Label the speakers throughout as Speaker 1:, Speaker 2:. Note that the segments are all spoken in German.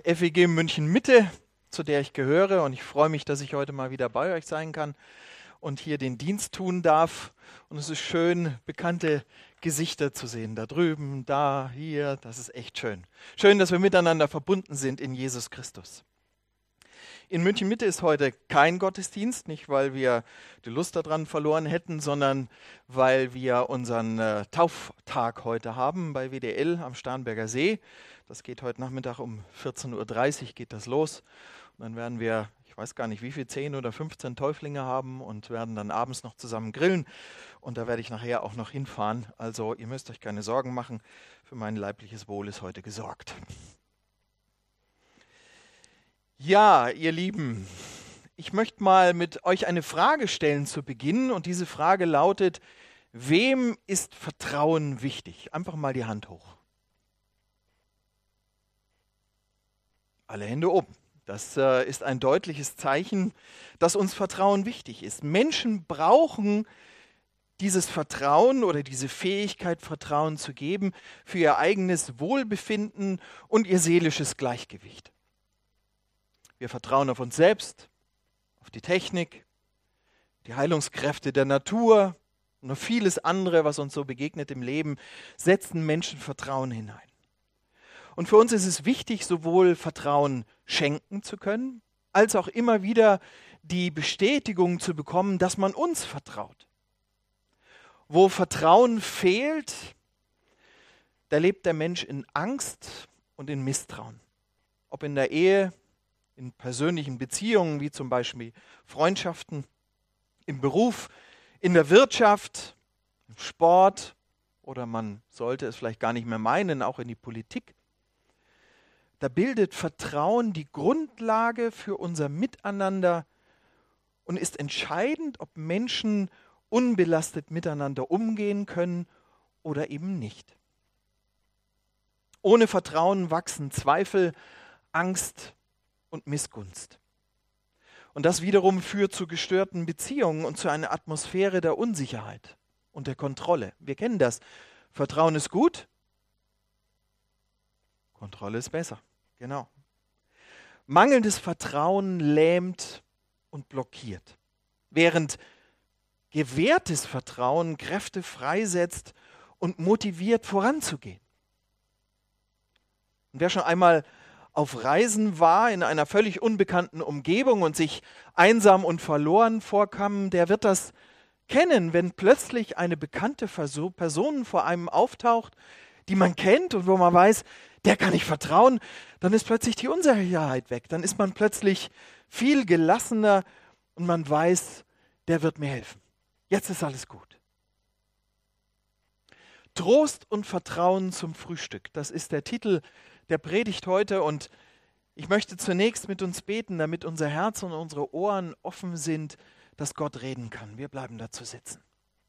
Speaker 1: FEG München Mitte, zu der ich gehöre, und ich freue mich, dass ich heute mal wieder bei euch sein kann und hier den Dienst tun darf. Und es ist schön, bekannte Gesichter zu sehen, da drüben, da, hier, das ist echt schön. Schön, dass wir miteinander verbunden sind in Jesus Christus. In München Mitte ist heute kein Gottesdienst, nicht weil wir die Lust daran verloren hätten, sondern weil wir unseren Tauftag heute haben bei WDL am Starnberger See. Das geht heute Nachmittag um 14:30 Uhr geht das los. Und dann werden wir, ich weiß gar nicht wie viel, 10 oder 15 Täuflinge haben und werden dann abends noch zusammen grillen. Und da werde ich nachher auch noch hinfahren. Also ihr müsst euch keine Sorgen machen, für mein leibliches Wohl ist heute gesorgt. Ja, ihr Lieben, ich möchte mal mit euch eine Frage stellen zu Beginn. Und diese Frage lautet: Wem ist Vertrauen wichtig? Einfach mal die Hand hoch. Alle Hände oben. Das ist ein deutliches Zeichen, dass uns Vertrauen wichtig ist. Menschen brauchen dieses Vertrauen oder diese Fähigkeit, Vertrauen zu geben, für ihr eigenes Wohlbefinden und ihr seelisches Gleichgewicht. Wir vertrauen auf uns selbst, auf die Technik, die Heilungskräfte der Natur und noch vieles andere, was uns so begegnet im Leben, setzen Menschen Vertrauen hinein. Und für uns ist es wichtig, sowohl Vertrauen schenken zu können, als auch immer wieder die Bestätigung zu bekommen, dass man uns vertraut. Wo Vertrauen fehlt, da lebt der Mensch in Angst und in Misstrauen. Ob in der Ehe, in persönlichen Beziehungen, wie zum Beispiel Freundschaften, im Beruf, in der Wirtschaft, im Sport oder man sollte es vielleicht gar nicht mehr meinen, auch in die Politik. Da bildet Vertrauen die Grundlage für unser Miteinander und ist entscheidend, ob Menschen unbelastet miteinander umgehen können oder eben nicht. Ohne Vertrauen wachsen Zweifel, Angst und Missgunst. Und das wiederum führt zu gestörten Beziehungen und zu einer Atmosphäre der Unsicherheit und der Kontrolle. Wir kennen das. Vertrauen ist gut, Kontrolle ist besser. Genau. Mangelndes Vertrauen lähmt und blockiert, während gewährtes Vertrauen Kräfte freisetzt und motiviert, voranzugehen. Und wer schon einmal auf Reisen war in einer völlig unbekannten Umgebung und sich einsam und verloren vorkam, der wird das kennen, wenn plötzlich eine bekannte Person vor einem auftaucht, die man kennt und wo man weiß, der kann ich vertrauen, dann ist plötzlich die Unsicherheit weg. Dann ist man plötzlich viel gelassener und man weiß, der wird mir helfen. Jetzt ist alles gut. Trost und Vertrauen zum Frühstück, das ist der Titel der Predigt heute, und ich möchte zunächst mit uns beten, damit unser Herz und unsere Ohren offen sind, dass Gott reden kann. Wir bleiben dazu sitzen.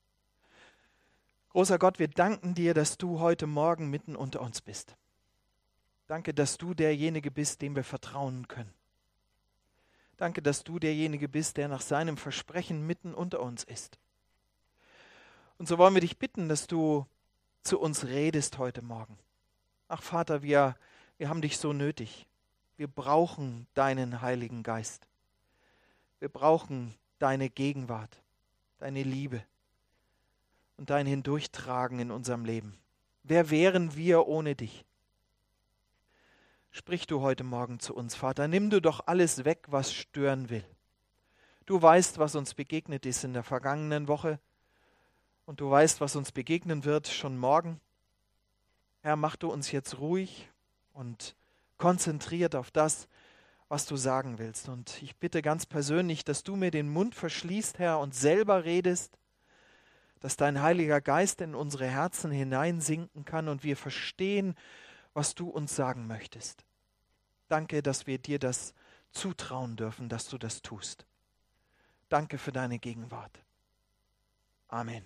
Speaker 1: Großer Gott, wir danken dir, dass du heute Morgen mitten unter uns bist. Danke, dass du derjenige bist, dem wir vertrauen können. Danke, dass du derjenige bist, der nach seinem Versprechen mitten unter uns ist. Und so wollen wir dich bitten, dass du zu uns redest heute Morgen. Ach Vater, wir haben dich so nötig. Wir brauchen deinen Heiligen Geist. Wir brauchen deine Gegenwart, deine Liebe und dein Hindurchtragen in unserem Leben. Wer wären wir ohne dich? Sprich du heute Morgen zu uns, Vater. Nimm du doch alles weg, was stören will. Du weißt, was uns begegnet ist in der vergangenen Woche, und du weißt, was uns begegnen wird schon morgen. Herr, mach du uns jetzt ruhig und konzentriert auf das, was du sagen willst. Und ich bitte ganz persönlich, dass du mir den Mund verschließt, Herr, und selber redest, dass dein Heiliger Geist in unsere Herzen hineinsinken kann und wir verstehen, was du uns sagen möchtest. Danke, dass wir dir das zutrauen dürfen, dass du das tust. Danke für deine Gegenwart. Amen.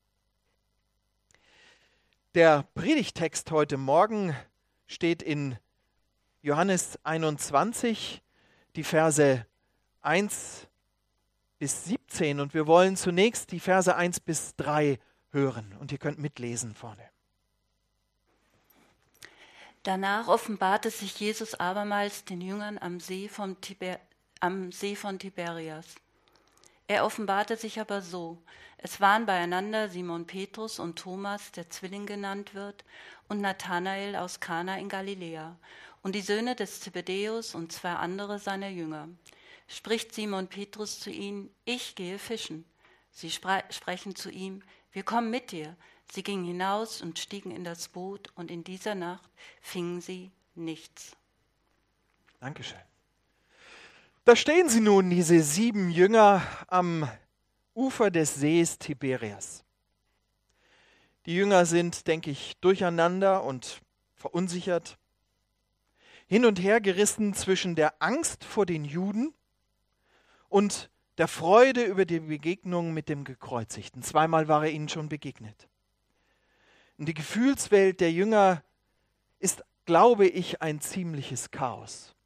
Speaker 1: Der Predigttext heute Morgen steht in Johannes 21, die Verse 1 bis 17, und wir wollen zunächst die Verse 1 bis 3 hören und ihr könnt mitlesen vorne.
Speaker 2: Danach offenbarte sich Jesus abermals den Jüngern am See von Tiberias. Er offenbarte sich aber so: Es waren beieinander Simon Petrus und Thomas, der Zwilling genannt wird, und Nathanael aus Kana in Galiläa, und die Söhne des Zebedäus und 2 andere seiner Jünger. Spricht Simon Petrus zu ihnen: Ich gehe fischen. Sie sprechen zu ihm: Wir kommen mit dir. Sie gingen hinaus und stiegen in das Boot, und in dieser Nacht fingen sie nichts.
Speaker 1: Dankeschön. Da stehen sie nun, diese 7 Jünger, am Ufer des Sees Tiberias. Die Jünger sind, denke ich, durcheinander und verunsichert, hin und her gerissen zwischen der Angst vor den Juden und der Freude über die Begegnung mit dem Gekreuzigten. 2-mal war er ihnen schon begegnet. Und die Gefühlswelt der Jünger ist, glaube ich, ein ziemliches Chaos.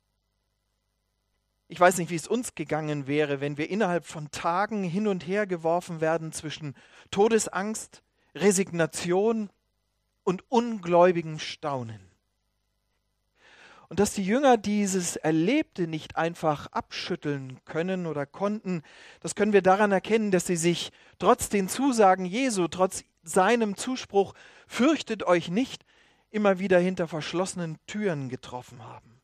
Speaker 1: Ich weiß nicht, wie es uns gegangen wäre, wenn wir innerhalb von Tagen hin und her geworfen werden zwischen Todesangst, Resignation und ungläubigem Staunen. Und dass die Jünger dieses Erlebte nicht einfach abschütteln können oder konnten, das können wir daran erkennen, dass sie sich trotz den Zusagen Jesu, trotz seinem Zuspruch, fürchtet euch nicht, immer wieder hinter verschlossenen Türen getroffen haben.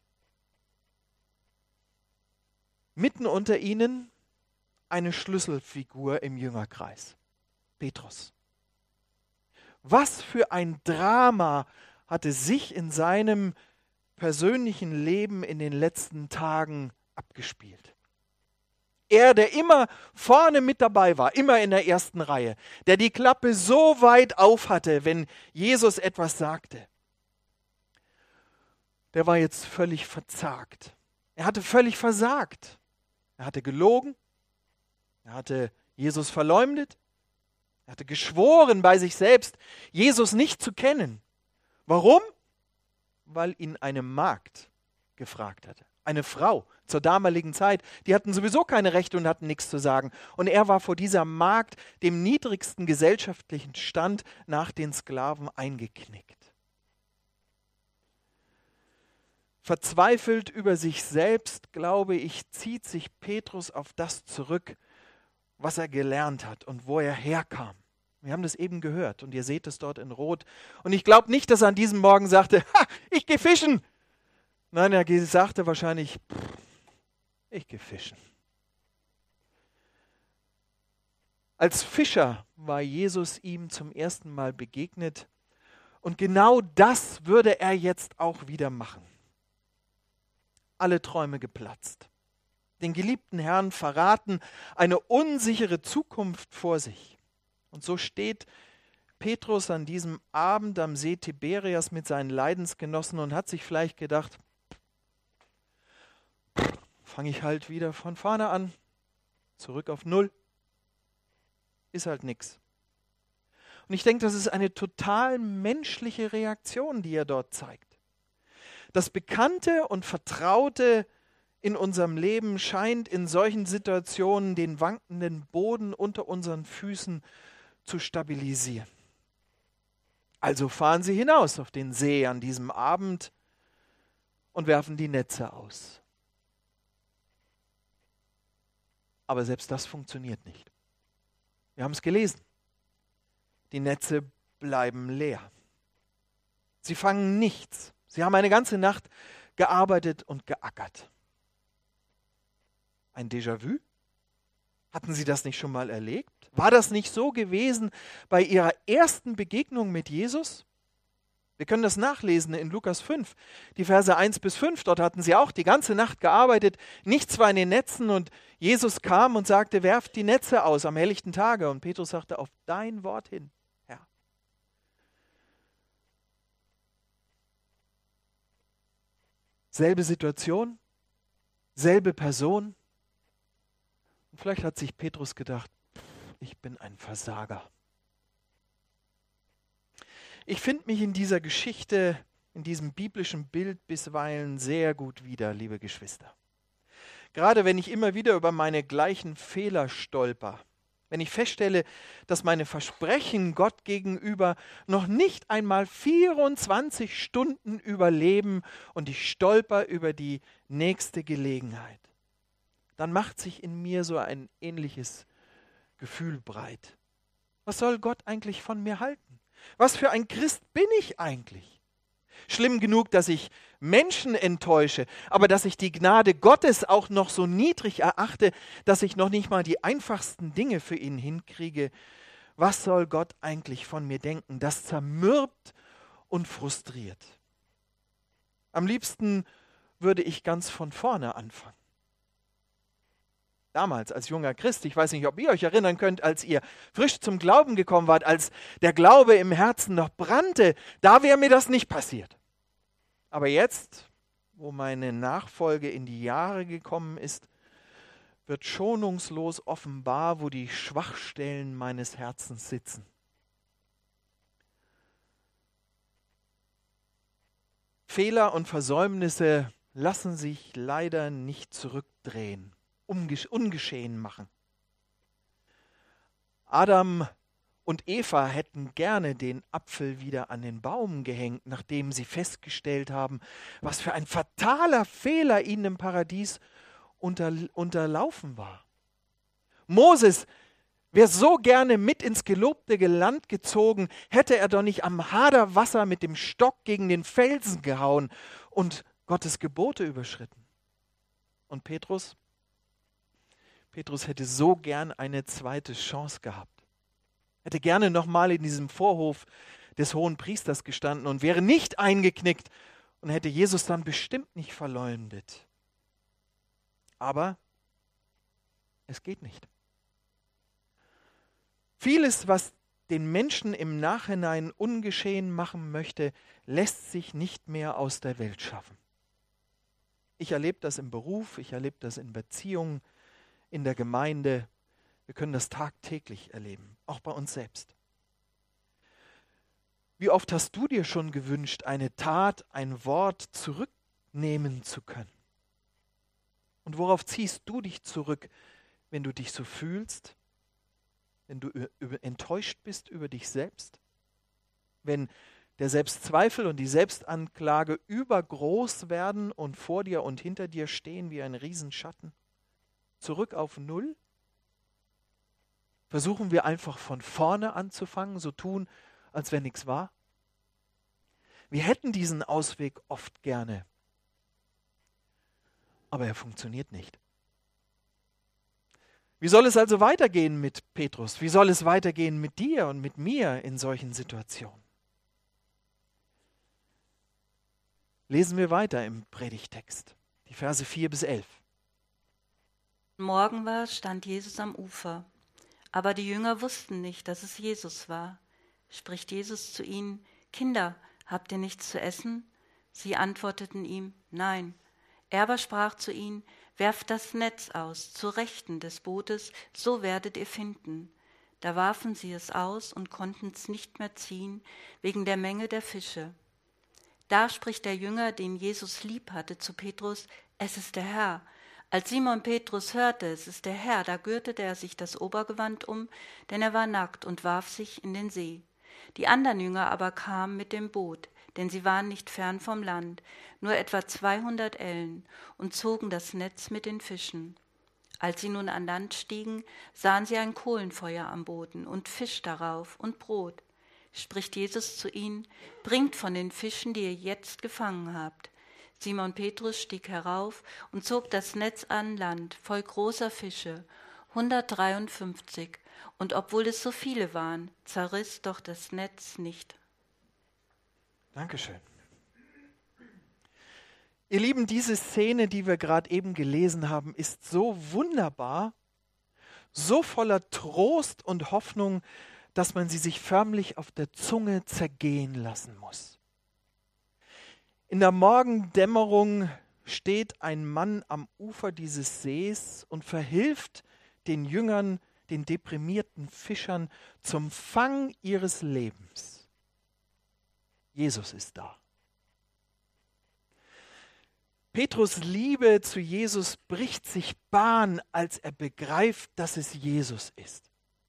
Speaker 1: Mitten unter ihnen eine Schlüsselfigur im Jüngerkreis, Petrus. Was für ein Drama hatte sich in seinem persönlichen Leben in den letzten Tagen abgespielt. Er, der immer vorne mit dabei war, immer in der ersten Reihe, der die Klappe so weit auf hatte, wenn Jesus etwas sagte, der war jetzt völlig verzagt. Er hatte völlig versagt. Er hatte gelogen, er hatte Jesus verleumdet, er hatte geschworen bei sich selbst, Jesus nicht zu kennen. Warum? Weil ihn eine Magd gefragt hatte. Eine Frau zur damaligen Zeit, die hatten sowieso keine Rechte und hatten nichts zu sagen. Und er war vor dieser Magd, dem niedrigsten gesellschaftlichen Stand nach den Sklaven, eingeknickt. Verzweifelt über sich selbst, glaube ich, zieht sich Petrus auf das zurück, was er gelernt hat und wo er herkam. Wir haben das eben gehört und ihr seht es dort in Rot. Und ich glaube nicht, dass er an diesem Morgen sagte, ich gehe fischen. Nein, er sagte wahrscheinlich, ich gehe fischen. Als Fischer war Jesus ihm zum ersten Mal begegnet und genau das würde er jetzt auch wieder machen. Alle Träume geplatzt. Den geliebten Herrn verraten, eine unsichere Zukunft vor sich. Und so steht Petrus an diesem Abend am See Tiberias mit seinen Leidensgenossen und hat sich vielleicht gedacht, fange ich halt wieder von vorne an, zurück auf Null, ist halt nix. Und ich denke, das ist eine total menschliche Reaktion, die er dort zeigt. Das Bekannte und Vertraute in unserem Leben scheint in solchen Situationen den wankenden Boden unter unseren Füßen zu stabilisieren. Also fahren sie hinaus auf den See an diesem Abend und werfen die Netze aus. Aber selbst das funktioniert nicht. Wir haben es gelesen. Die Netze bleiben leer. Sie fangen nichts. Sie haben eine ganze Nacht gearbeitet und geackert. Ein Déjà-vu? Hatten Sie das nicht schon mal erlebt? War das nicht so gewesen bei Ihrer ersten Begegnung mit Jesus? Wir können das nachlesen in Lukas 5, die Verse 1-5. Dort hatten sie auch die ganze Nacht gearbeitet, nichts war in den Netzen und Jesus kam und sagte, werft die Netze aus am helllichten Tage. Und Petrus sagte, auf dein Wort hin, Herr. Selbe Situation, selbe Person. Und vielleicht hat sich Petrus gedacht, ich bin ein Versager. Ich finde mich in dieser Geschichte, in diesem biblischen Bild bisweilen sehr gut wieder, liebe Geschwister. Gerade wenn ich immer wieder über meine gleichen Fehler stolper, Wenn ich feststelle, dass meine Versprechen Gott gegenüber noch nicht einmal 24 Stunden überleben und ich stolper über die nächste Gelegenheit, dann macht sich in mir so ein ähnliches Gefühl breit. Was soll Gott eigentlich von mir halten? Was für ein Christ bin ich eigentlich? Schlimm genug, dass ich Menschen enttäusche, aber dass ich die Gnade Gottes auch noch so niedrig erachte, dass ich noch nicht mal die einfachsten Dinge für ihn hinkriege. Was soll Gott eigentlich von mir denken? Das zermürbt und frustriert. Am liebsten würde ich ganz von vorne anfangen. Damals als junger Christ, ich weiß nicht, ob ihr euch erinnern könnt, als ihr frisch zum Glauben gekommen wart, als der Glaube im Herzen noch brannte, da wäre mir das nicht passiert. Aber jetzt, wo meine Nachfolge in die Jahre gekommen ist, wird schonungslos offenbar, wo die Schwachstellen meines Herzens sitzen. Fehler und Versäumnisse lassen sich leider nicht zurückdrehen, ungeschehen machen. Adam und Eva hätten gerne den Apfel wieder an den Baum gehängt, nachdem sie festgestellt haben, was für ein fataler Fehler ihnen im Paradies unterlaufen war. Moses wäre so gerne mit ins gelobte Land gezogen, hätte er doch nicht am Haderwasser mit dem Stock gegen den Felsen gehauen und Gottes Gebote überschritten. Und Petrus hätte so gern eine zweite Chance gehabt. Hätte gerne nochmal in diesem Vorhof des hohen Priesters gestanden und wäre nicht eingeknickt und hätte Jesus dann bestimmt nicht verleumdet. Aber es geht nicht. Vieles, was den Menschen im Nachhinein ungeschehen machen möchte, lässt sich nicht mehr aus der Welt schaffen. Ich erlebe das im Beruf, ich erlebe das in Beziehungen, in der Gemeinde. Wir können das tagtäglich erleben, auch bei uns selbst. Wie oft hast du dir schon gewünscht, eine Tat, ein Wort zurücknehmen zu können? Und worauf ziehst du dich zurück, wenn du dich so fühlst? Wenn du enttäuscht bist über dich selbst? Wenn der Selbstzweifel und die Selbstanklage übergroß werden und vor dir und hinter dir stehen wie ein Riesenschatten? Zurück auf Null? Versuchen wir einfach von vorne anzufangen, so tun, als wenn nichts war? Wir hätten diesen Ausweg oft gerne, aber er funktioniert nicht. Wie soll es also weitergehen mit Petrus? Wie soll es weitergehen mit dir und mit mir in solchen Situationen? Lesen wir weiter im Predigtext, die Verse 4 bis 11.
Speaker 2: Morgen war, stand Jesus am Ufer. Aber die Jünger wussten nicht, dass es Jesus war. Spricht Jesus zu ihnen: Kinder, habt ihr nichts zu essen? Sie antworteten ihm: Nein. Er aber sprach zu ihnen: Werft das Netz aus, zur Rechten des Bootes, so werdet ihr finden. Da warfen sie es aus und konnten es nicht mehr ziehen, wegen der Menge der Fische. Da spricht der Jünger, den Jesus lieb hatte, zu Petrus: Es ist der Herr. Als Simon Petrus hörte, es ist der Herr, da gürtete er sich das Obergewand um, denn er war nackt, und warf sich in den See. Die anderen Jünger aber kamen mit dem Boot, denn sie waren nicht fern vom Land, nur etwa 200 Ellen, und zogen das Netz mit den Fischen. Als sie nun an Land stiegen, sahen sie ein Kohlenfeuer am Boden und Fisch darauf und Brot. Spricht Jesus zu ihnen: Bringt von den Fischen, die ihr jetzt gefangen habt. Simon Petrus stieg herauf und zog das Netz an Land, voll großer Fische, 153, und obwohl es so viele waren, zerriss doch das Netz nicht.
Speaker 1: Dankeschön. Ihr Lieben, diese Szene, die wir gerade eben gelesen haben, ist so wunderbar, so voller Trost und Hoffnung, dass man sie sich förmlich auf der Zunge zergehen lassen muss. In der Morgendämmerung steht ein Mann am Ufer dieses Sees und verhilft den Jüngern, den deprimierten Fischern, zum Fang ihres Lebens. Jesus ist da. Petrus' Liebe zu Jesus bricht sich Bahn, als er begreift, dass es Jesus ist.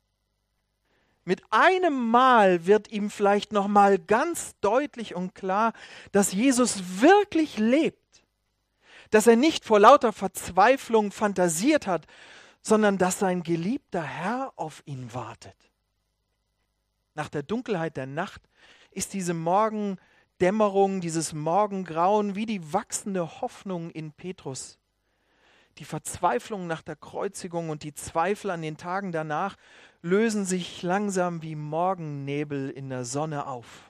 Speaker 1: Mit einem Mal wird ihm vielleicht noch mal ganz deutlich und klar, dass Jesus wirklich lebt, dass er nicht vor lauter Verzweiflung fantasiert hat, sondern dass sein geliebter Herr auf ihn wartet. Nach der Dunkelheit der Nacht ist diese Morgendämmerung, dieses Morgengrauen wie die wachsende Hoffnung in Petrus. Die Verzweiflung nach der Kreuzigung und die Zweifel an den Tagen danach lösen sich langsam wie Morgennebel in der Sonne auf.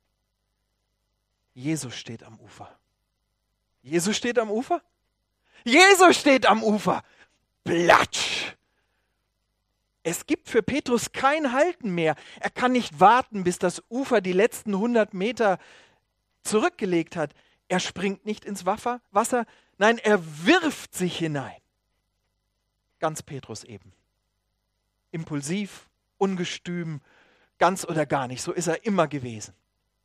Speaker 1: Jesus steht am Ufer. Jesus steht am Ufer? Jesus steht am Ufer! Platsch! Es gibt für Petrus kein Halten mehr. Er kann nicht warten, bis das Ufer die letzten 100 Meter zurückgelegt hat. Er springt nicht ins Wasser, nein, er wirft sich hinein. Ganz Petrus eben. Impulsiv, ungestüm, ganz oder gar nicht. So ist er immer gewesen.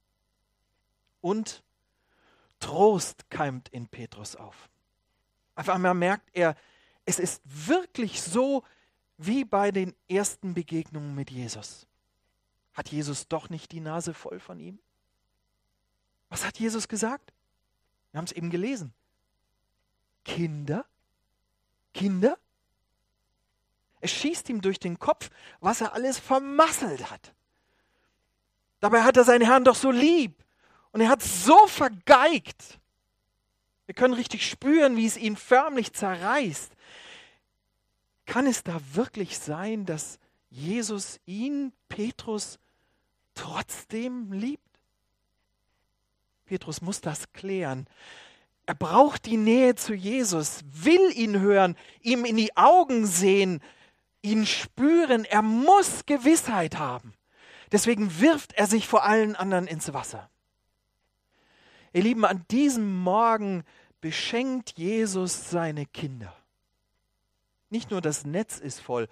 Speaker 1: Und Trost keimt in Petrus auf. Auf einmal merkt er, es ist wirklich so, wie bei den ersten Begegnungen mit Jesus. Hat Jesus doch nicht die Nase voll von ihm? Was hat Jesus gesagt? Wir haben es eben gelesen. Kinder? Kinder? Es schießt ihm durch den Kopf, was er alles vermasselt hat. Dabei hat er seinen Herrn doch so lieb. Und er hat so vergeigt. Wir können richtig spüren, wie es ihn förmlich zerreißt. Kann es da wirklich sein, dass Jesus ihn, Petrus, trotzdem liebt? Petrus muss das klären. Er braucht die Nähe zu Jesus, will ihn hören, ihm in die Augen sehen, ihn spüren. Er muss Gewissheit haben. Deswegen wirft er sich vor allen anderen ins Wasser. Ihr Lieben, an diesem Morgen beschenkt Jesus seine Kinder. Nicht nur das Netz ist voll.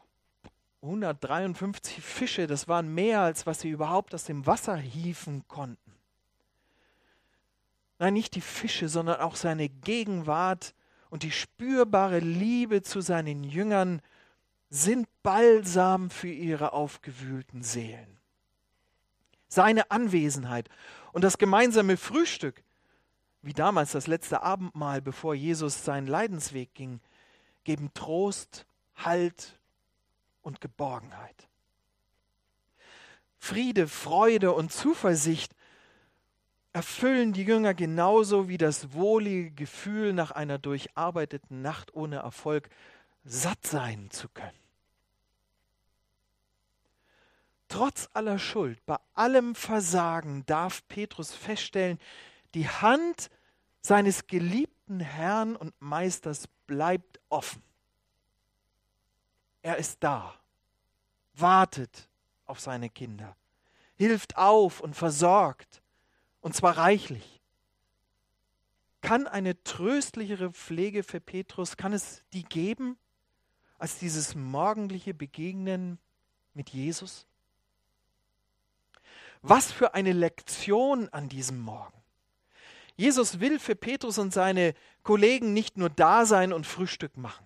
Speaker 1: 153 Fische, das waren mehr, als was sie überhaupt aus dem Wasser hieven konnten. Nein, nicht die Fische, sondern auch seine Gegenwart und die spürbare Liebe zu seinen Jüngern sind Balsam für ihre aufgewühlten Seelen. Seine Anwesenheit und das gemeinsame Frühstück, wie damals das letzte Abendmahl, bevor Jesus seinen Leidensweg ging, geben Trost, Halt und Geborgenheit. Friede, Freude und Zuversicht erfüllen die Jünger genauso wie das wohlige Gefühl, nach einer durcharbeiteten Nacht ohne Erfolg satt sein zu können. Trotz aller Schuld, bei allem Versagen darf Petrus feststellen, die Hand seines geliebten Herrn und Meisters bleibt offen. Er ist da, wartet auf seine Kinder, hilft auf und versorgt, und zwar reichlich. Kann eine tröstlichere Pflege für Petrus, kann es die geben, als dieses morgendliche Begegnen mit Jesus? Was für eine Lektion an diesem Morgen. Jesus will für Petrus und seine Kollegen nicht nur da sein und Frühstück machen.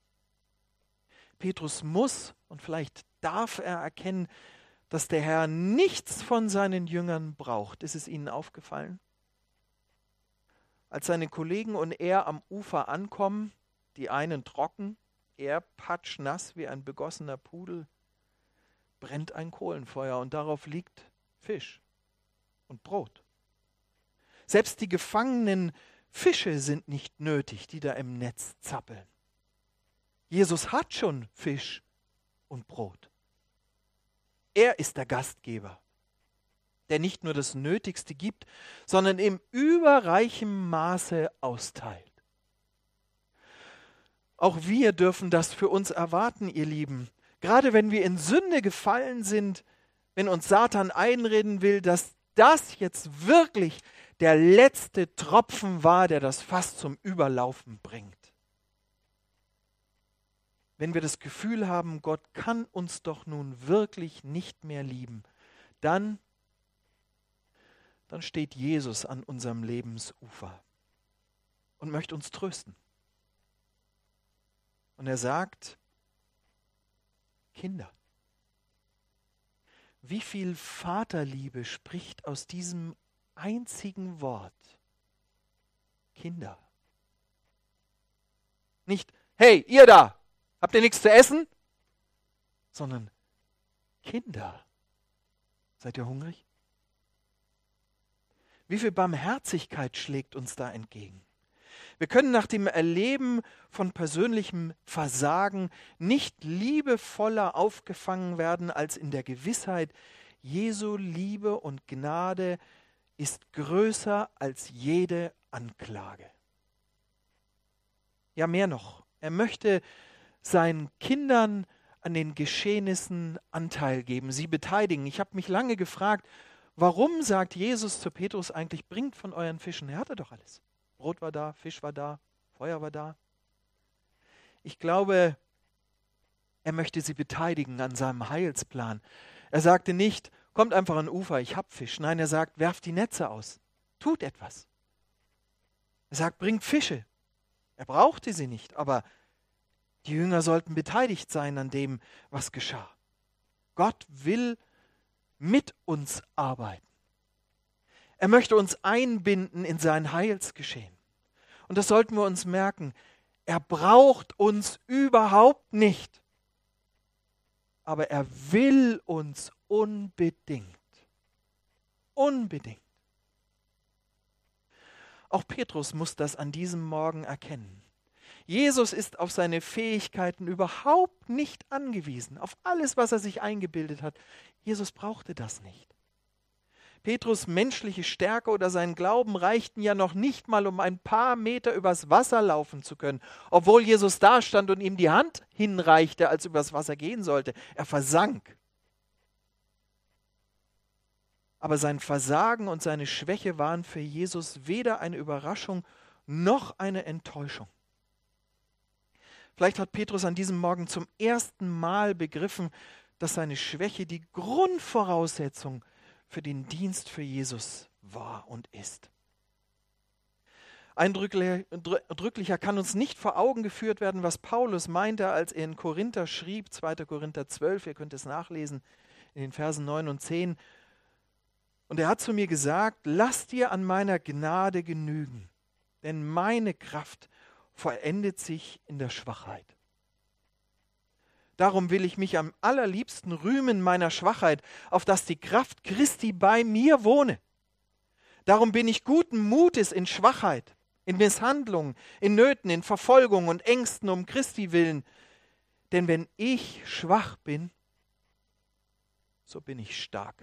Speaker 1: Petrus muss und vielleicht darf er erkennen, dass der Herr nichts von seinen Jüngern braucht. Ist es Ihnen aufgefallen? Als seine Kollegen und er am Ufer ankommen, die einen trocken, er patschnass wie ein begossener Pudel, brennt ein Kohlenfeuer und darauf liegt Fisch und Brot. Selbst die gefangenen Fische sind nicht nötig, die da im Netz zappeln. Jesus hat schon Fisch und Brot. Er ist der Gastgeber, der nicht nur das Nötigste gibt, sondern im überreichen Maße austeilt. Auch wir dürfen das für uns erwarten, ihr Lieben. Gerade wenn wir in Sünde gefallen sind, wenn uns Satan einreden will, dass das jetzt wirklich der letzte Tropfen war, der das Fass zum Überlaufen bringt. Wenn wir das Gefühl haben, Gott kann uns doch nun wirklich nicht mehr lieben, dann steht Jesus an unserem Lebensufer und möchte uns trösten. Und er sagt, Kinder, Wie viel Vaterliebe spricht aus diesem einzigen Wort? Kinder. Nicht, hey, ihr da, habt ihr nichts zu essen? Sondern Kinder. Seid ihr hungrig? Wie viel Barmherzigkeit schlägt uns da entgegen? Wir können nach dem Erleben von persönlichem Versagen nicht liebevoller aufgefangen werden als in der Gewissheit, Jesu Liebe und Gnade ist größer als jede Anklage. Ja, mehr noch. Er möchte seinen Kindern an den Geschehnissen Anteil geben, sie beteiligen. Ich habe mich lange gefragt, warum sagt Jesus zu Petrus eigentlich, bringt von euren Fischen? Er hatte doch alles. Brot war da, Fisch war da, Feuer war da. Ich glaube, er möchte sie beteiligen an seinem Heilsplan. Er sagte nicht, kommt einfach an Ufer, ich hab Fisch. Nein, er sagt, werft die Netze aus, tut etwas. Er sagt, bringt Fische. Er brauchte sie nicht, aber die Jünger sollten beteiligt sein an dem, was geschah. Gott will mit uns arbeiten. Er möchte uns einbinden in sein Heilsgeschehen. Und das sollten wir uns merken. Er braucht uns überhaupt nicht. Aber er will uns unbedingt. Unbedingt. Auch Petrus muss das an diesem Morgen erkennen. Jesus ist auf seine Fähigkeiten überhaupt nicht angewiesen, auf alles, was er sich eingebildet hat. Jesus brauchte das nicht. Petrus' menschliche Stärke oder sein Glauben reichten ja noch nicht mal, um ein paar Meter übers Wasser laufen zu können, obwohl Jesus da stand und ihm die Hand hinreichte, als übers Wasser gehen sollte. Er versank. Aber sein Versagen und seine Schwäche waren für Jesus weder eine Überraschung noch eine Enttäuschung. Vielleicht hat Petrus an diesem Morgen zum ersten Mal begriffen, dass seine Schwäche die Grundvoraussetzung für den Dienst für Jesus war und ist. Eindrücklicher kann uns nicht vor Augen geführt werden, was Paulus meinte, als er in Korinther schrieb, 2. Korinther 12, ihr könnt es nachlesen, in den Versen 9 und 10. Und er hat zu mir gesagt, lass dir an meiner Gnade genügen, denn meine Kraft vollendet sich in der Schwachheit. Darum will ich mich am allerliebsten rühmen meiner Schwachheit, auf dass die Kraft Christi bei mir wohne. Darum bin ich guten Mutes in Schwachheit, in Misshandlungen, in Nöten, in Verfolgung und Ängsten um Christi willen. Denn wenn ich schwach bin, so bin ich stark.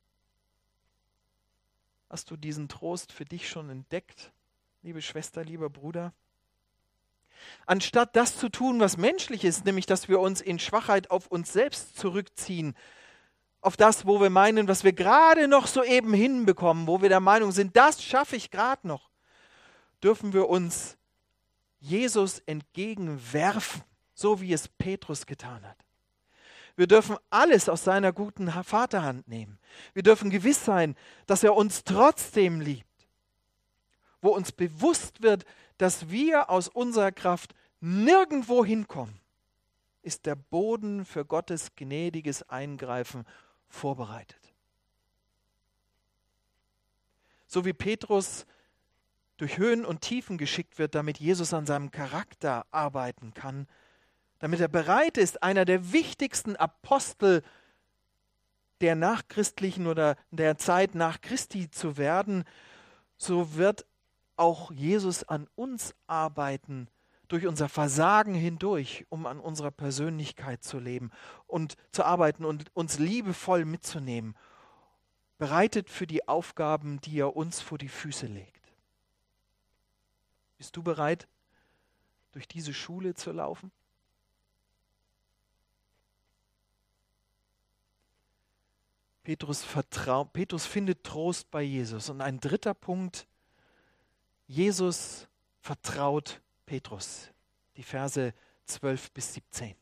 Speaker 1: Hast du diesen Trost für dich schon entdeckt, liebe Schwester, lieber Bruder? Anstatt das zu tun, was menschlich ist, nämlich dass wir uns in Schwachheit auf uns selbst zurückziehen, auf das, wo wir meinen, was wir gerade noch soeben hinbekommen, wo wir der Meinung sind, das schaffe ich gerade noch, dürfen wir uns Jesus entgegenwerfen, so wie es Petrus getan hat. Wir dürfen alles aus seiner guten Vaterhand nehmen. Wir dürfen gewiss sein, dass er uns trotzdem liebt, wo uns bewusst wird, dass wir aus unserer Kraft nirgendwo hinkommen, ist der Boden für Gottes gnädiges Eingreifen vorbereitet. So wie Petrus durch Höhen und Tiefen geschickt wird, damit Jesus an seinem Charakter arbeiten kann, damit er bereit ist, einer der wichtigsten Apostel der nachchristlichen oder der Zeit nach Christi zu werden, so wird auch Jesus an uns arbeiten, durch unser Versagen hindurch, um an unserer Persönlichkeit zu leben und zu arbeiten und uns liebevoll mitzunehmen, bereitet für die Aufgaben, die er uns vor die Füße legt. Bist du bereit, durch diese Schule zu laufen? Petrus findet Trost bei Jesus. Und ein dritter Punkt, Jesus vertraut Petrus. Die Verse 12 bis 17.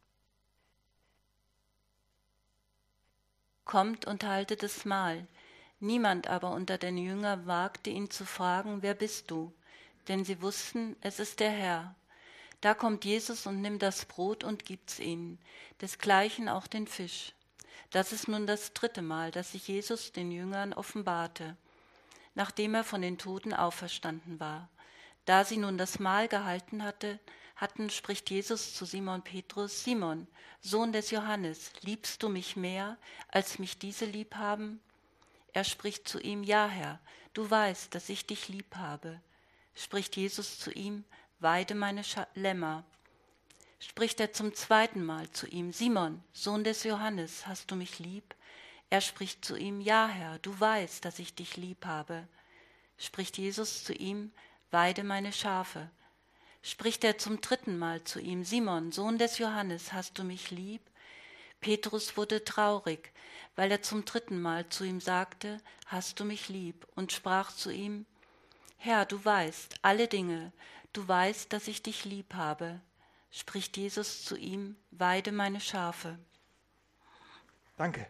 Speaker 2: Kommt und haltet das Mahl. Niemand aber unter den Jüngern wagte ihn zu fragen, wer bist du? Denn sie wussten, es ist der Herr. Da kommt Jesus und nimmt das Brot und gibt's ihnen, desgleichen auch den Fisch. Das ist nun das 3. Mal, dass sich Jesus den Jüngern offenbarte, nachdem er von den Toten auferstanden war. Da sie nun das Mahl gehalten hatten, spricht Jesus zu Simon Petrus: Simon, Sohn des Johannes, liebst du mich mehr, als mich diese lieb haben? Er spricht zu ihm: Ja, Herr, du weißt, dass ich dich lieb habe. Spricht Jesus zu ihm: Weide meine Lämmer. Spricht er zum 2. Mal zu ihm: Simon, Sohn des Johannes, hast du mich lieb? Er spricht zu ihm: Ja, Herr, du weißt, dass ich dich lieb habe. Spricht Jesus zu ihm: Weide meine Schafe. Spricht er zum 3. Mal zu ihm: Simon, Sohn des Johannes, hast du mich lieb? Petrus wurde traurig, weil er zum 3. Mal zu ihm sagte: Hast du mich lieb? Und sprach zu ihm: Herr, du weißt alle Dinge, du weißt, dass ich dich lieb habe. Spricht Jesus zu ihm: Weide meine Schafe.
Speaker 1: Danke.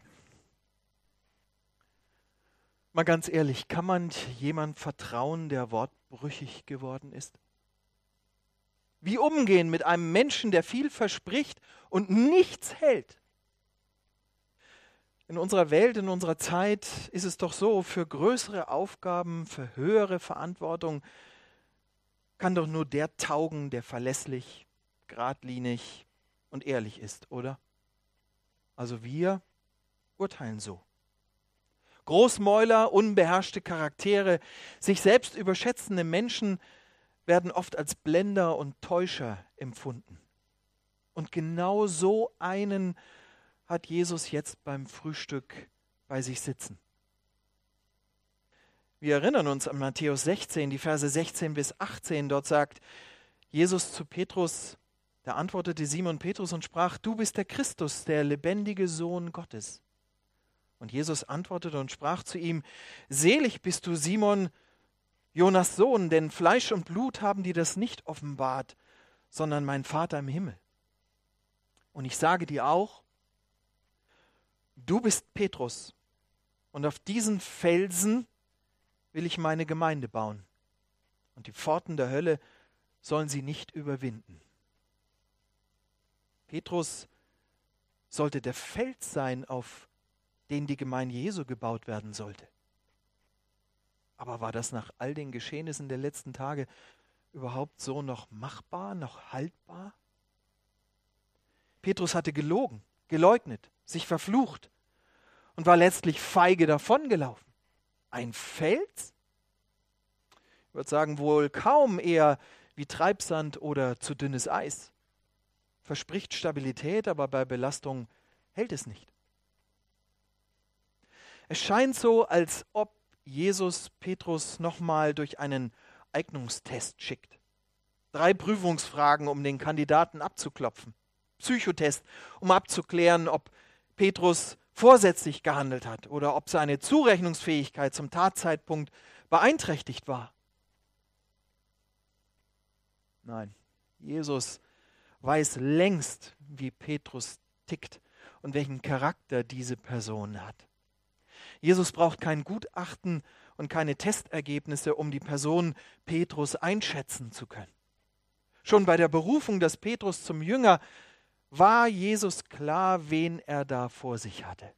Speaker 1: Mal ganz ehrlich, kann man jemand vertrauen, der wortbrüchig geworden ist? Wie umgehen mit einem Menschen, der viel verspricht und nichts hält? In unserer Welt, in unserer Zeit ist es doch so, für größere Aufgaben, für höhere Verantwortung kann doch nur der taugen, der verlässlich, geradlinig und ehrlich ist, oder? Also wir urteilen so. Großmäuler, unbeherrschte Charaktere, sich selbst überschätzende Menschen werden oft als Blender und Täuscher empfunden. Und genau so einen hat Jesus jetzt beim Frühstück bei sich sitzen. Wir erinnern uns an Matthäus 16, die Verse 16 bis 18. Dort sagt Jesus zu Petrus: Da antwortete Simon Petrus und sprach: Du bist der Christus, der lebendige Sohn Gottes. Und Jesus antwortete und sprach zu ihm: Selig bist du, Simon, Jonas Sohn, denn Fleisch und Blut haben dir das nicht offenbart, sondern mein Vater im Himmel. Und ich sage dir auch: Du bist Petrus, und auf diesen Felsen will ich meine Gemeinde bauen, und die Pforten der Hölle sollen sie nicht überwinden. Petrus sollte der Fels sein, auf den die Gemeinde Jesu gebaut werden sollte. Aber war das nach all den Geschehnissen der letzten Tage überhaupt so noch machbar, noch haltbar? Petrus hatte gelogen, geleugnet, sich verflucht und war letztlich feige davongelaufen. Ein Fels? Ich würde sagen, wohl kaum, eher wie Treibsand oder zu dünnes Eis. Verspricht Stabilität, aber bei Belastung hält es nicht. Es scheint so, als ob Jesus Petrus nochmal durch einen Eignungstest schickt. 3 Prüfungsfragen, um den Kandidaten abzuklopfen. Psychotest, um abzuklären, ob Petrus vorsätzlich gehandelt hat oder ob seine Zurechnungsfähigkeit zum Tatzeitpunkt beeinträchtigt war. Nein, Jesus weiß längst, wie Petrus tickt und welchen Charakter diese Person hat. Jesus braucht kein Gutachten und keine Testergebnisse, um die Person Petrus einschätzen zu können. Schon bei der Berufung des Petrus zum Jünger war Jesus klar, wen er da vor sich hatte.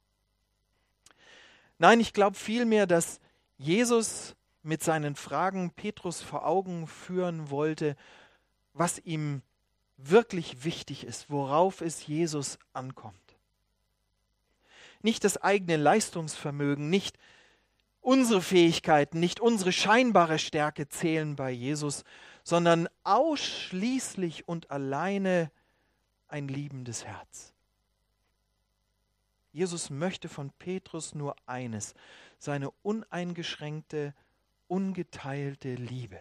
Speaker 1: Nein, ich glaube vielmehr, dass Jesus mit seinen Fragen Petrus vor Augen führen wollte, was ihm wirklich wichtig ist, worauf es Jesus ankommt. Nicht das eigene Leistungsvermögen, nicht unsere Fähigkeiten, nicht unsere scheinbare Stärke zählen bei Jesus, sondern ausschließlich und alleine ein liebendes Herz. Jesus möchte von Petrus nur eines: seine uneingeschränkte, ungeteilte Liebe.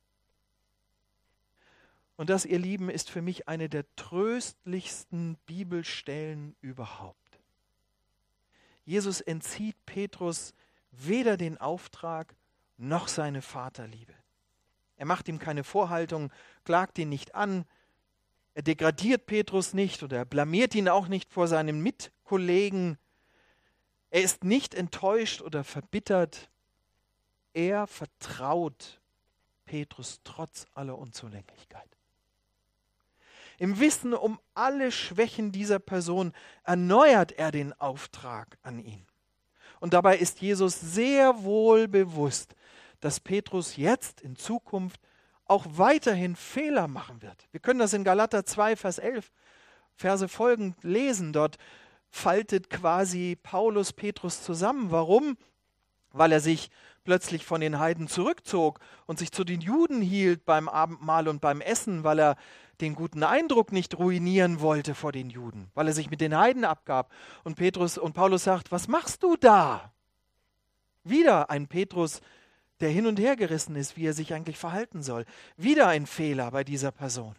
Speaker 1: Und das, ihr Lieben, ist für mich eine der tröstlichsten Bibelstellen überhaupt. Jesus entzieht Petrus weder den Auftrag noch seine Vaterliebe. Er macht ihm keine Vorhaltung, klagt ihn nicht an, er degradiert Petrus nicht oder er blamiert ihn auch nicht vor seinen Mitkollegen. Er ist nicht enttäuscht oder verbittert. Er vertraut Petrus trotz aller Unzulänglichkeit. Im Wissen um alle Schwächen dieser Person erneuert er den Auftrag an ihn. Und dabei ist Jesus sehr wohl bewusst, dass Petrus jetzt in Zukunft auch weiterhin Fehler machen wird. Wir können das in Galater 2, Vers 11, Verse folgend lesen. Dort faltet quasi Paulus Petrus zusammen. Warum? Weil er sich plötzlich von den Heiden zurückzog und sich zu den Juden hielt beim Abendmahl und beim Essen, weil er den guten Eindruck nicht ruinieren wollte vor den Juden, weil er sich mit den Heiden abgab. Und Paulus sagt, was machst du da? Wieder ein Petrus, der hin und her gerissen ist, wie er sich eigentlich verhalten soll. Wieder ein Fehler bei dieser Person.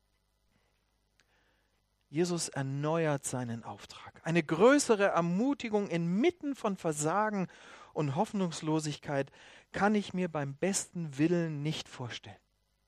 Speaker 1: Jesus erneuert seinen Auftrag. Eine größere Ermutigung inmitten von Versagen und Hoffnungslosigkeit kann ich mir beim besten Willen nicht vorstellen.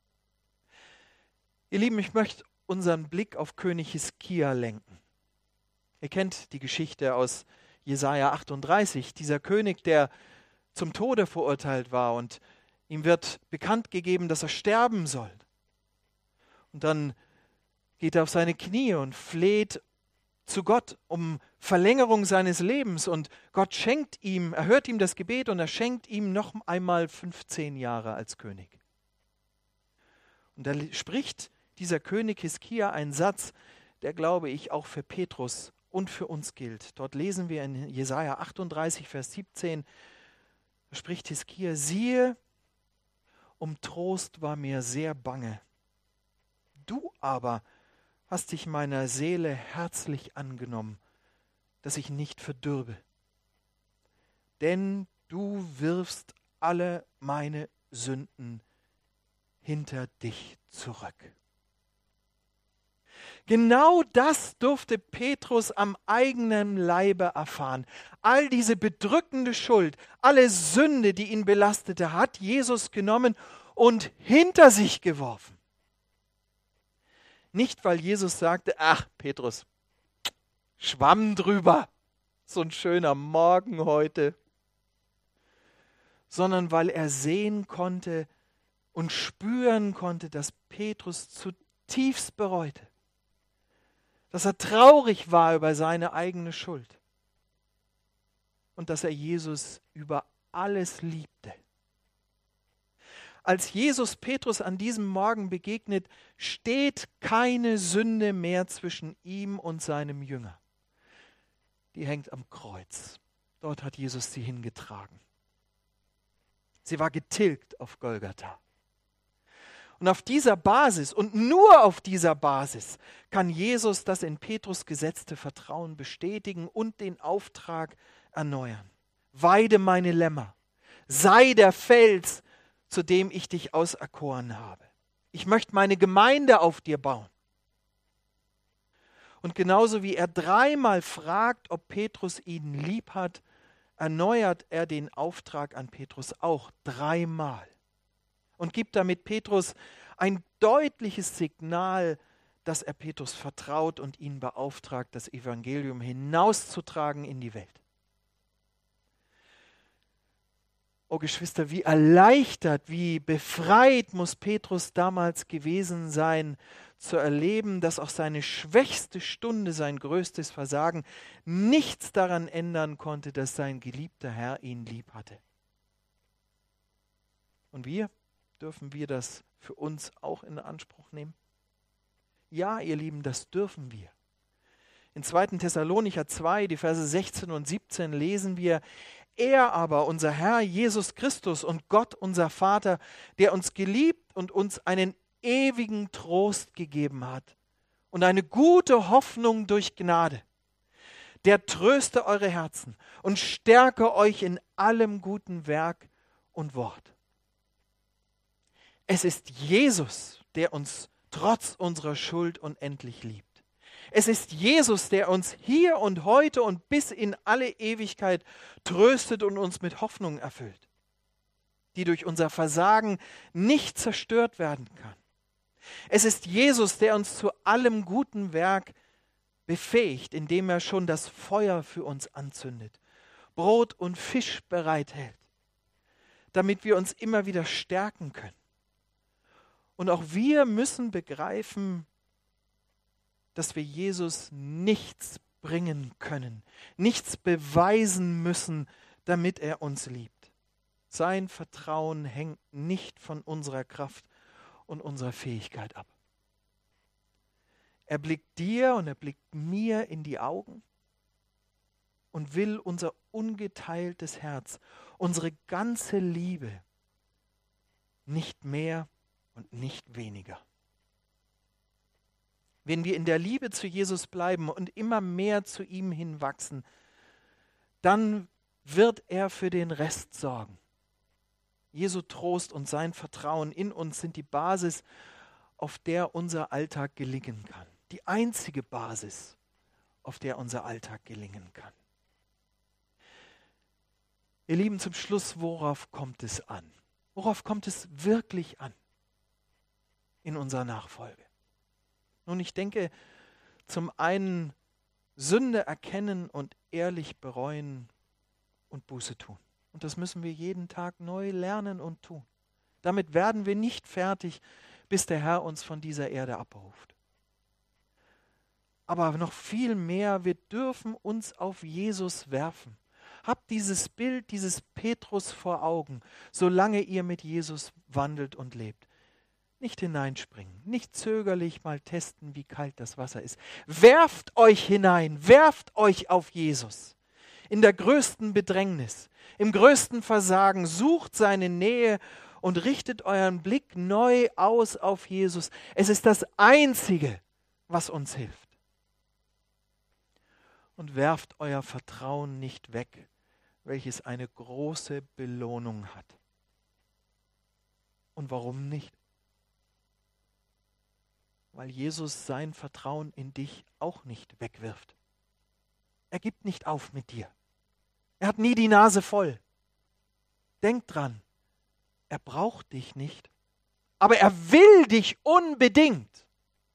Speaker 1: Ihr Lieben, ich möchte unseren Blick auf König Hiskia lenken. Ihr kennt die Geschichte aus Jesaja 38, dieser König, der zum Tode verurteilt war und ihm wird bekannt gegeben, dass er sterben soll. Und dann geht er auf seine Knie und fleht zu Gott um Verlängerung seines Lebens und Gott schenkt ihm, er hört ihm das Gebet und er schenkt ihm noch einmal 15 Jahre als König. Und da spricht dieser König Hiskia einen Satz, der, glaube ich, auch für Petrus und für uns gilt. Dort lesen wir in Jesaja 38, Vers 17, da spricht Hiskia, siehe, um Trost war mir sehr bange. Du aber hast dich meiner Seele herzlich angenommen, dass ich nicht verdürbe. Denn du wirfst alle meine Sünden hinter dich zurück. Genau das durfte Petrus am eigenen Leibe erfahren. All diese bedrückende Schuld, alle Sünde, die ihn belastete, hat Jesus genommen und hinter sich geworfen. Nicht, weil Jesus sagte, ach Petrus, Schwamm drüber, so ein schöner Morgen heute, sondern weil er sehen konnte und spüren konnte, dass Petrus zutiefst bereute, dass er traurig war über seine eigene Schuld und dass er Jesus über alles liebte. Als Jesus Petrus an diesem Morgen begegnet, steht keine Sünde mehr zwischen ihm und seinem Jünger. Die hängt am Kreuz. Dort hat Jesus sie hingetragen. Sie war getilgt auf Golgatha. Und auf dieser Basis und nur auf dieser Basis kann Jesus das in Petrus gesetzte Vertrauen bestätigen und den Auftrag erneuern. Weide meine Lämmer, sei der Fels, zu dem ich dich auserkoren habe. Ich möchte meine Gemeinde auf dir bauen. Und genauso wie er dreimal fragt, ob Petrus ihn lieb hat, erneuert er den Auftrag an Petrus auch dreimal. Und gibt damit Petrus ein deutliches Signal, dass er Petrus vertraut und ihn beauftragt, das Evangelium hinauszutragen in die Welt. Oh Geschwister, wie erleichtert, wie befreit muss Petrus damals gewesen sein, zu erleben, dass auch seine schwächste Stunde, sein größtes Versagen, nichts daran ändern konnte, dass sein geliebter Herr ihn lieb hatte. Und dürfen wir das für uns auch in Anspruch nehmen? Ja, ihr Lieben, das dürfen wir. In 2. Thessalonicher 2, die Verse 16 und 17 lesen wir, er aber, unser Herr Jesus Christus und Gott, unser Vater, der uns geliebt und uns einen ewigen Trost gegeben hat und eine gute Hoffnung durch Gnade, der tröste eure Herzen und stärke euch in allem guten Werk und Wort. Es ist Jesus, der uns trotz unserer Schuld unendlich liebt. Es ist Jesus, der uns hier und heute und bis in alle Ewigkeit tröstet und uns mit Hoffnung erfüllt, die durch unser Versagen nicht zerstört werden kann. Es ist Jesus, der uns zu allem guten Werk befähigt, indem er schon das Feuer für uns anzündet, Brot und Fisch bereithält, damit wir uns immer wieder stärken können. Und auch wir müssen begreifen, dass wir Jesus nichts bringen können, nichts beweisen müssen, damit er uns liebt. Sein Vertrauen hängt nicht von unserer Kraft und unserer Fähigkeit ab. Er blickt dir und er blickt mir in die Augen und will unser ungeteiltes Herz, unsere ganze Liebe, nicht mehr und nicht weniger. Wenn wir in der Liebe zu Jesus bleiben und immer mehr zu ihm hinwachsen, dann wird er für den Rest sorgen. Jesu Trost und sein Vertrauen in uns sind die Basis, auf der unser Alltag gelingen kann. Die einzige Basis, auf der unser Alltag gelingen kann. Ihr Lieben, zum Schluss, worauf kommt es an? Worauf kommt es wirklich an in unserer Nachfolge? Nun, ich denke, zum einen Sünde erkennen und ehrlich bereuen und Buße tun. Und das müssen wir jeden Tag neu lernen und tun. Damit werden wir nicht fertig, bis der Herr uns von dieser Erde abruft. Aber noch viel mehr, wir dürfen uns auf Jesus werfen. Habt dieses Bild, dieses Petrus vor Augen, solange ihr mit Jesus wandelt und lebt. Nicht hineinspringen, nicht zögerlich mal testen, wie kalt das Wasser ist. Werft euch hinein, werft euch auf Jesus. In der größten Bedrängnis, im größten Versagen, sucht seine Nähe und richtet euren Blick neu aus auf Jesus. Es ist das Einzige, was uns hilft. Und werft euer Vertrauen nicht weg, welches eine große Belohnung hat. Und warum nicht? Weil Jesus sein Vertrauen in dich auch nicht wegwirft. Er gibt nicht auf mit dir. Er hat nie die Nase voll. Denk dran, er braucht dich nicht, aber er will dich unbedingt.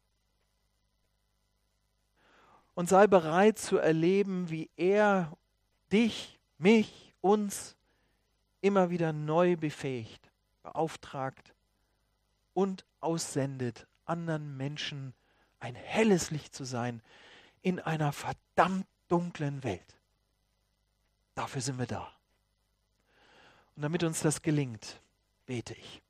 Speaker 1: Und sei bereit zu erleben, wie er dich, mich, uns immer wieder neu befähigt, beauftragt und aussendet, anderen Menschen ein helles Licht zu sein in einer verdammt dunklen Welt. Dafür sind wir da. Und damit uns das gelingt, bete ich.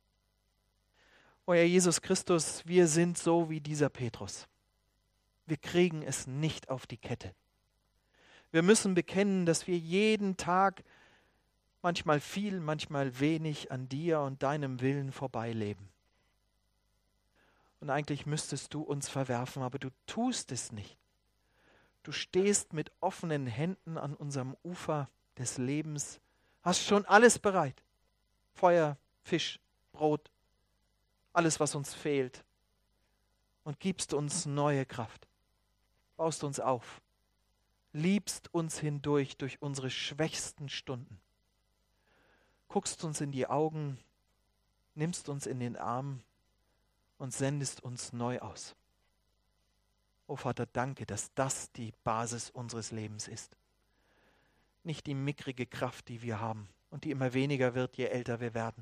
Speaker 1: O Herr Jesus Christus, wir sind so wie dieser Petrus. Wir kriegen es nicht auf die Kette. Wir müssen bekennen, dass wir jeden Tag, manchmal viel, manchmal wenig, an dir und deinem Willen vorbeileben. Und eigentlich müsstest du uns verwerfen, aber du tust es nicht. Du stehst mit offenen Händen an unserem Ufer des Lebens, hast schon alles bereit. Feuer, Fisch, Brot, alles, was uns fehlt. Und gibst uns neue Kraft. Baust uns auf. Liebst uns hindurch durch unsere schwächsten Stunden. Guckst uns in die Augen, nimmst uns in den Arm und sendest uns neu aus. O Vater, danke, dass das die Basis unseres Lebens ist. Nicht die mickrige Kraft, die wir haben und die immer weniger wird, je älter wir werden,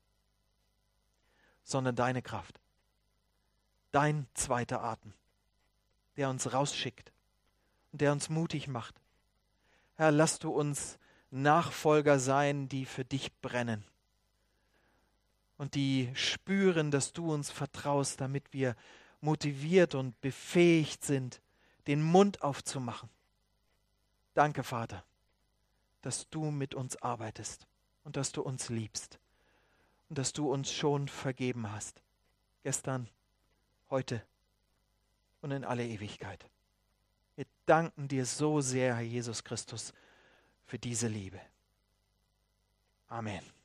Speaker 1: sondern deine Kraft, dein zweiter Atem, der uns rausschickt und der uns mutig macht. Herr, lass du uns Nachfolger sein, die für dich brennen und die spüren, dass du uns vertraust, damit wir motiviert und befähigt sind, den Mund aufzumachen. Danke, Vater, dass du mit uns arbeitest und dass du uns liebst und dass du uns schon vergeben hast. Gestern, heute und in alle Ewigkeit. Wir danken dir so sehr, Herr Jesus Christus, für diese Liebe. Amen.